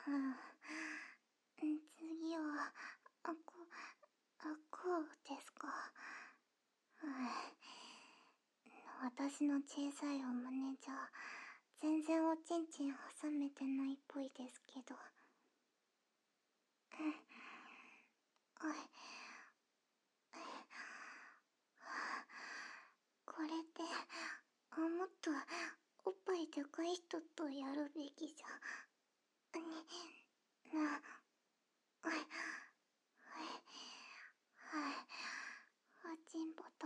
次は、こうですか。私の小さいお胸じゃ、全然おちんちん挟めてないっぽいですけど。これって、もっと、おっぱいでかい人とやるべきじゃ。おちんぽと、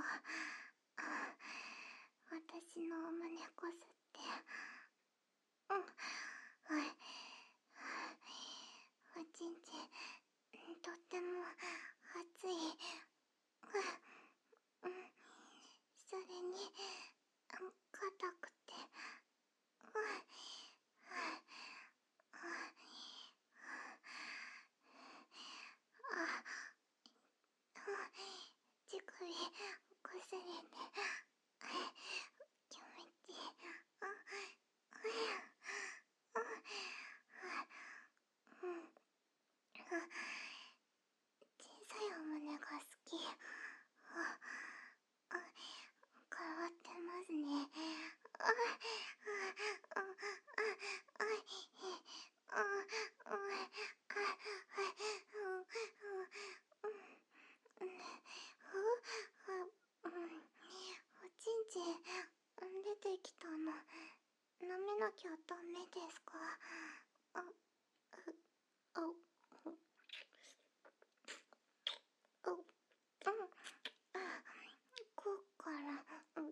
私のお胸こすって。おちんちん、とっても熱い。それに、硬くて。乳首こすれて、気持ちいい。小さいお胸が好き。変わってますね。おちんちん出てきたの、舐めなきゃダメですか？こうから、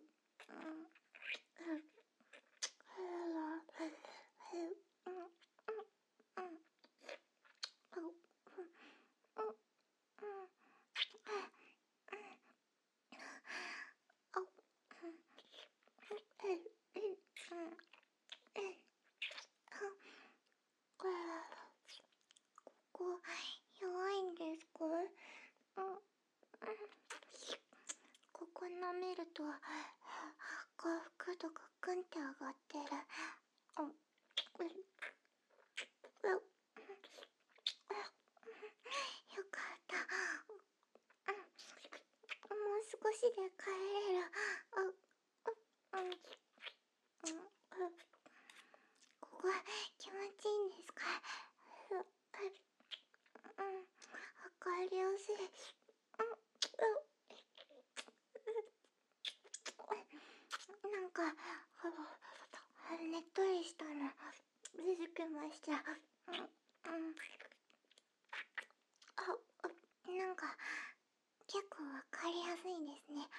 ここ弱いんですか？ここ舐めると幸福度がグンって上がってる。よかった。もう少しで帰れる。ここ気持ちいいんですか？わかりやすい。なんか、ねっとりしたの出てきました。なんか、結構わかりやすいですね。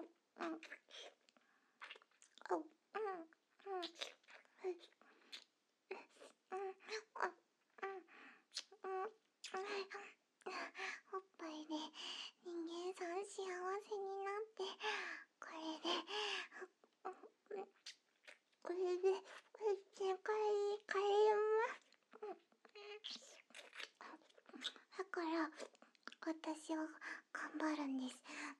おっぱいで人間さん幸せになって、これで世界変えます。だから私は頑張るんです。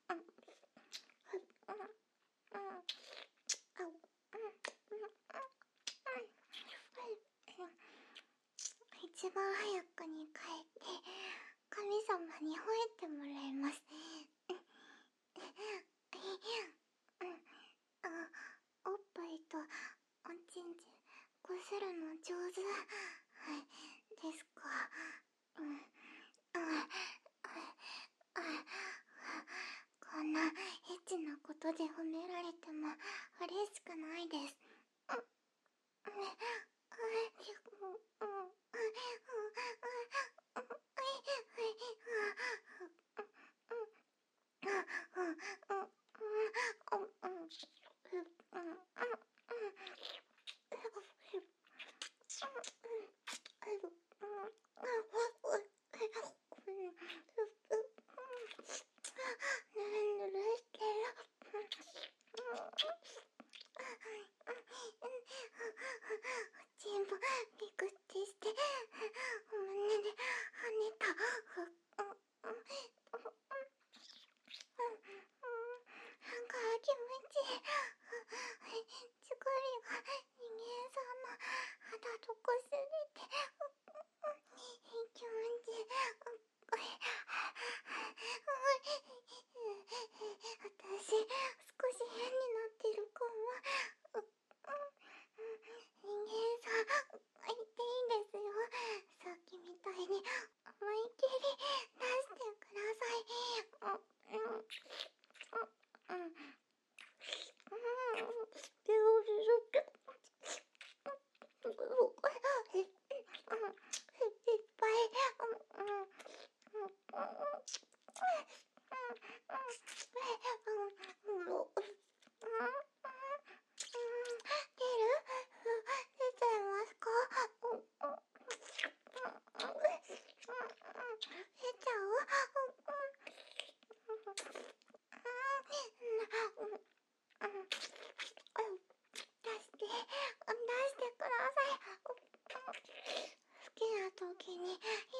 一番早くに帰って神様に吠えてもらいます。おっぱいとおちんちんこするの上手ですか？こんなエッチなことで褒められても嬉しくないです。ぬるぬるしてる。おちんぽビクってして、お胸で跳ねた。なんか気持ちいい。乳首が人間さんの肌とこすれて、 好きな時に